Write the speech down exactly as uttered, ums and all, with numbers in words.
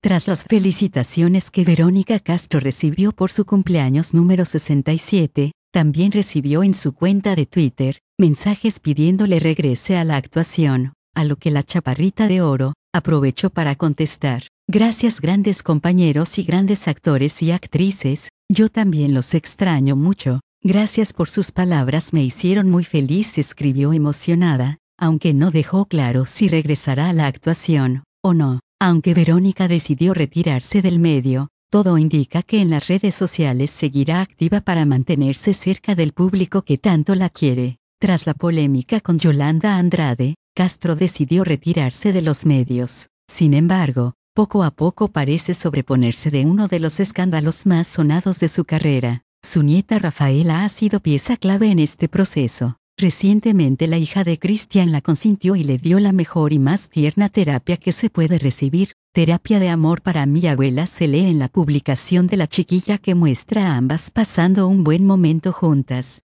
Tras las felicitaciones que Verónica Castro recibió por su cumpleaños número sesenta y siete, también recibió en su cuenta de Twitter mensajes pidiéndole regrese a la actuación, a lo que la Chaparrita de Oro aprovechó para contestar: gracias grandes compañeros y grandes actores y actrices, yo también los extraño mucho, gracias por sus palabras, me hicieron muy feliz, escribió emocionada, aunque no dejó claro si regresará a la actuación o no. Aunque Verónica decidió retirarse del medio, todo indica que en las redes sociales seguirá activa para mantenerse cerca del público que tanto la quiere. Tras la polémica con Yolanda Andrade, Castro decidió retirarse de los medios. Sin embargo, poco a poco parece sobreponerse de uno de los escándalos más sonados de su carrera. Su nieta Rafaela ha sido pieza clave en este proceso. Recientemente la hija de Cristian la consintió y le dio la mejor y más tierna terapia que se puede recibir. Terapia de amor para mi abuela, se lee en la publicación de la chiquilla, que muestra a ambas pasando un buen momento juntas.